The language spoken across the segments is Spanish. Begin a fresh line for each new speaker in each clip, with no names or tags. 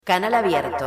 Canal Abierto.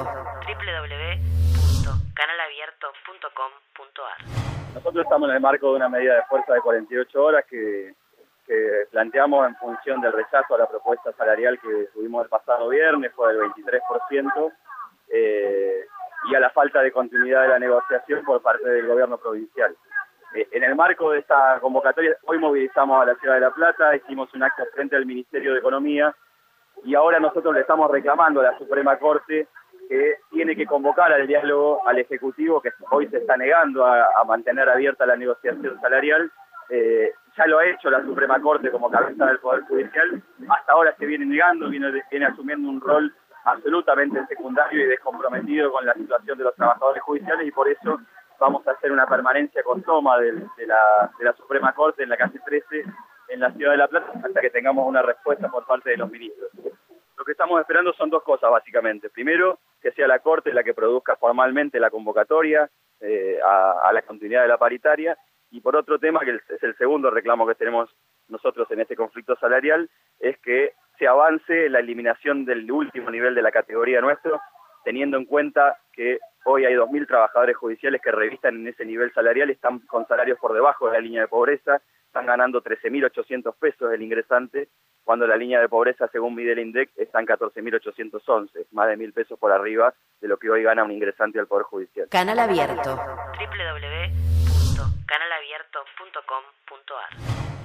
www.canalabierto.com.ar. Nosotros estamos en el marco de una medida de fuerza de 48 horas que planteamos en función del rechazo a la propuesta salarial que tuvimos el pasado viernes, fue del 23%, y a la falta de continuidad de la negociación por parte del gobierno provincial. En el marco de esta convocatoria, hoy movilizamos a la Ciudad de La Plata, hicimos un acto frente al Ministerio de Economía, y ahora nosotros le estamos reclamando a la Suprema Corte que tiene que convocar al diálogo al Ejecutivo, que hoy se está negando a mantener abierta la negociación salarial. Ya lo ha hecho la Suprema Corte como cabeza del Poder Judicial, hasta ahora se viene negando, viene asumiendo un rol absolutamente secundario y descomprometido con la situación de los trabajadores judiciales, y por eso vamos a hacer una permanencia con toma de la Suprema Corte en la calle 13, en la Ciudad de La Plata, hasta que tengamos una respuesta por parte de los ministros. Lo que estamos esperando son dos cosas, básicamente. Primero, que sea la Corte la que produzca formalmente la convocatoria a la continuidad de la paritaria, y por otro tema, que es el segundo reclamo que tenemos nosotros en este conflicto salarial, es que se avance la eliminación del último nivel de la categoría nuestro, teniendo en cuenta que hoy hay 2.000 trabajadores judiciales que revistan en ese nivel salarial, están con salarios por debajo de la línea de pobreza, están ganando 13.800 pesos el ingresante, cuando la línea de pobreza, según mide el INDEC, está en 14.811, más de 1.000 pesos por arriba de lo que hoy gana un ingresante al Poder Judicial.
Canal Abierto.
www.canalabierto.com.ar